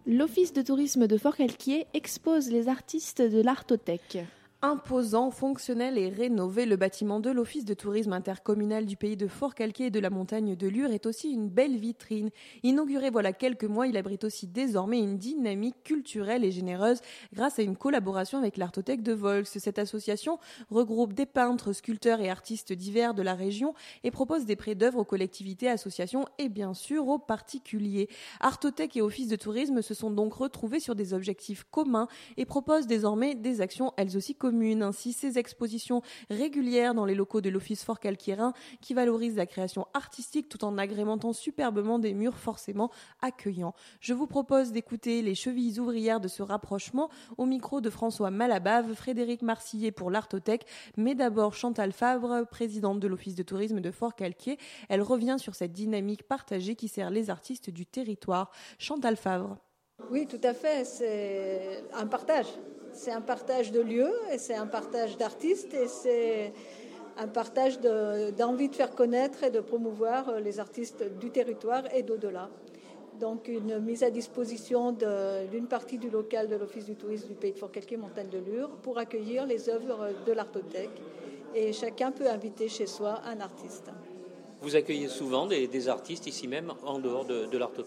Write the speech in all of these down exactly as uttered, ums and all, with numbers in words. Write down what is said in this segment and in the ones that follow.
L'Office de tourisme de Forcalquier expose les artistes de l'Artothèque. Imposant, fonctionnel et rénové, le bâtiment de l'Office de tourisme intercommunal du pays de Forcalquier et de la montagne de Lure est aussi une belle vitrine. Inauguré voilà quelques mois, il abrite aussi désormais une dynamique culturelle et généreuse grâce à une collaboration avec l'Artothèque de Volx. Cette association regroupe des peintres, sculpteurs et artistes divers de la région et propose des prêts d'œuvres aux collectivités, associations et bien sûr aux particuliers. Artothèque et Office de tourisme se sont donc retrouvés sur des objectifs communs et proposent désormais des actions elles aussi communes. Ainsi, ces expositions régulières dans les locaux de l'Office forcalquiérain qui valorisent la création artistique tout en agrémentant superbement des murs forcément accueillants. Je vous propose d'écouter les chevilles ouvrières de ce rapprochement au micro de François Malabave, Frédéric Marcillet pour l'Artothèque, mais d'abord Chantal Favre, présidente de l'Office de tourisme de Forcalquier. Elle revient sur cette dynamique partagée qui sert les artistes du territoire. Chantal Favre. Oui, tout à fait, c'est un partage. C'est un partage de lieux, et c'est un partage d'artistes, et c'est un partage de, d'envie de faire connaître et de promouvoir les artistes du territoire et d'au-delà. Donc une mise à disposition de, d'une partie du local de l'Office du tourisme du pays de Forcalquier, montagne de Lure, pour accueillir les œuvres de l'Artothèque. Et chacun peut inviter chez soi un artiste. Vous accueillez souvent des, des artistes ici même, en dehors de, de l'Artothèque ?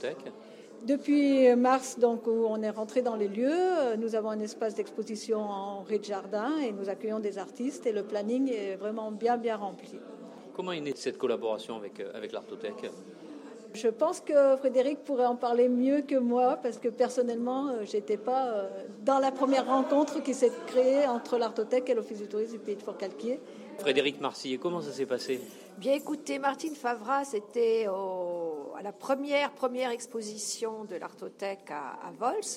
Depuis mars, donc, où on est rentré dans les lieux, nous avons un espace d'exposition en rez-de-jardin et nous accueillons des artistes et le planning est vraiment bien, bien rempli. Comment est née cette collaboration avec, avec l'Artothèque ? Je pense que Frédéric pourrait en parler mieux que moi parce que personnellement, je n'étais pas dans la première rencontre qui s'est créée entre l'Artothèque et l'Office du tourisme du pays de Forcalquier. Frédéric Marcillet, comment ça s'est passé ? Bien écoutez, Martine Favra, c'était au, à la première, première exposition de l'Artothèque à, à Volx.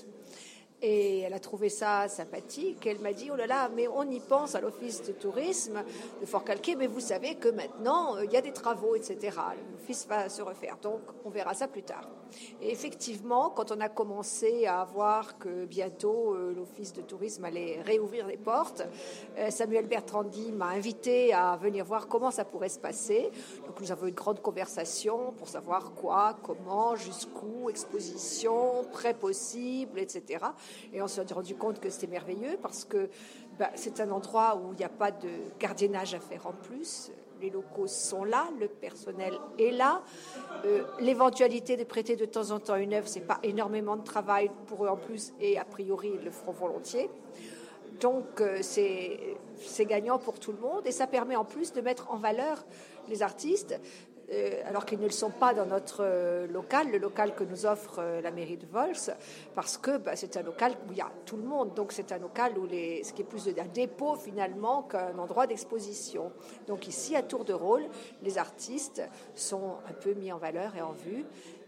Et elle a trouvé ça sympathique. Elle m'a dit, oh là là, mais on y pense à l'Office de tourisme de Forcalquier, mais vous savez que maintenant, il y a des travaux, et cetera. L'Office va se refaire, donc on verra ça plus tard. Et effectivement, quand on a commencé à voir que bientôt euh, l'Office de tourisme allait réouvrir les portes, euh, Samuel Bertrandi m'a invité à venir voir comment ça pourrait se passer. Donc nous avons eu une grande conversation pour savoir quoi, comment, jusqu'où, exposition, prêt possible, et cetera. Et on s'est rendu compte que c'était merveilleux parce que bah, c'est un endroit où il n'y a pas de gardiennage à faire en plus. Les locaux sont là, le personnel est là. Euh, l'éventualité de prêter de temps en temps une œuvre, c'est pas énormément de travail pour eux en plus et a priori ils le feront volontiers. Donc euh, c'est, c'est gagnant pour tout le monde et ça permet en plus de mettre en valeur les artistes. Euh, alors qu'ils ne le sont pas dans notre euh, local, le local que nous offre euh, la mairie de Volx, parce que bah, c'est un local où il y a tout le monde, donc c'est un local où les, ce qui est plus un dépôt finalement qu'un endroit d'exposition. Donc ici, à tour de rôle, les artistes sont un peu mis en valeur et en vue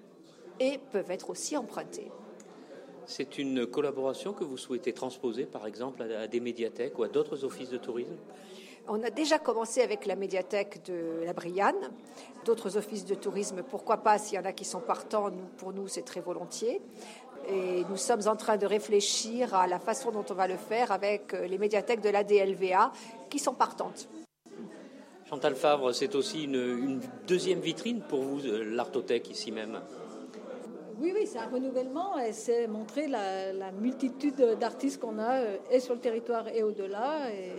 et peuvent être aussi empruntés. C'est une collaboration que vous souhaitez transposer, par exemple, à, à des médiathèques ou à d'autres offices de tourisme ? On a déjà commencé avec la médiathèque de la Brianne, d'autres offices de tourisme, pourquoi pas, s'il y en a qui sont partants, nous, pour nous c'est très volontiers. Et nous sommes en train de réfléchir à la façon dont on va le faire avec les médiathèques de l'A D L V A qui sont partantes. Chantal Favre, c'est aussi une, une deuxième vitrine pour vous, l'Artothèque ici même. Oui, oui, c'est un renouvellement et c'est montrer la, la multitude d'artistes qu'on a et sur le territoire et au-delà. Et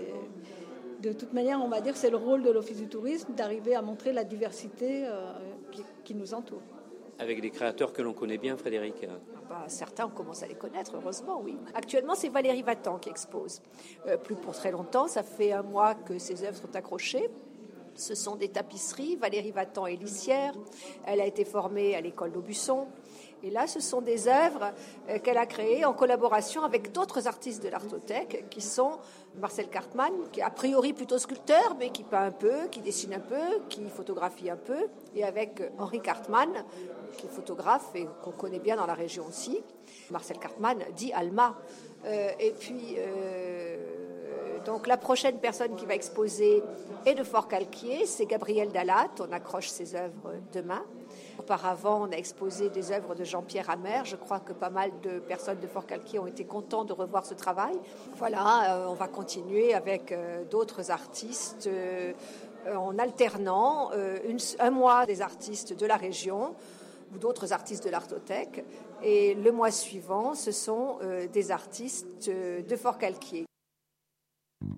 de toute manière, on va dire que c'est le rôle de l'Office du tourisme d'arriver à montrer la diversité euh, qui, qui nous entoure. Avec des créateurs que l'on connaît bien, Frédéric. Bah, certains, on commence à les connaître, heureusement, oui. Actuellement, c'est Valérie Vatan qui expose. Euh, plus pour très longtemps, ça fait un mois que ses œuvres sont accrochées. Ce sont des tapisseries. Valérie Vatan est lissière. Elle a été formée à l'école d'Aubusson. Et là, ce sont des œuvres euh, qu'elle a créées en collaboration avec d'autres artistes de l'Artothèque, qui sont Marcel Cartman, qui est a priori plutôt sculpteur, mais qui peint un peu, qui dessine un peu, qui photographie un peu, et avec Henri Cartman, qui est photographe et qu'on connaît bien dans la région aussi. Marcel Cartman dit Alma. Euh, et puis... Euh, Donc la prochaine personne qui va exposer est de Forcalquier, c'est Gabriel Dalat, on accroche ses œuvres demain. Auparavant, on a exposé des œuvres de Jean-Pierre Amer, je crois que pas mal de personnes de Forcalquier ont été contents de revoir ce travail. Voilà, euh, on va continuer avec euh, d'autres artistes euh, en alternant euh, une, un mois des artistes de la région, ou d'autres artistes de l'Artothèque. Et le mois suivant, ce sont euh, des artistes euh, de Forcalquier.